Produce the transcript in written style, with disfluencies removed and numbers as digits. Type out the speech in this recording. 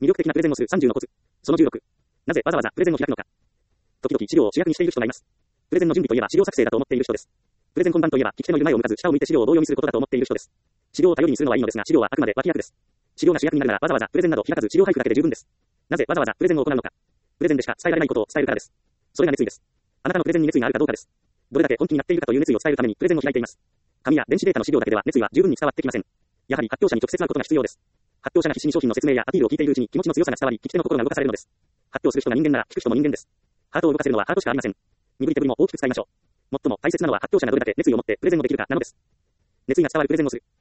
魅力的なプレゼンをする30のコツ。その16。なぜわざわざプレゼンを開くのか。時々資料を主役にしている人がいます。プレゼンの準備といえば資料作成だと思っている人です。プレゼン本番といえば聞き手のいる前を向かず下を向いて資料を同様にすることだと思っている人です。資料を頼りにするのはいいのですが、資料はあくまで脇役です。資料が主役になるならわざわざプレゼンなど開かず資料配布だけで十分です。なぜわざわざプレゼンを行うのか。プレゼンでしか伝えられないことを伝えるからです。それが熱意です。あなたのプレゼンに熱意があるかどうかです。どれだけ本気になっているかという熱意を伝えるためにプレゼンを開いています。紙や電子データの資料だけでは熱意は十分に伝わってきません。やはり発表者に直接なことが必要です。発表者が必死に商品の説明やアピールを聞いているうちに気持ちの強さが伝わり、聞き手の心が動かされるのです。発表する人が人間なら聞く人も人間です。ハートを動かせるのはハートしかありません。身振り手振りも大きく使いましょう。最も大切なのは発表者がどれだけ熱意を持ってプレゼンをできるかなのです。熱意が伝わるプレゼンをする。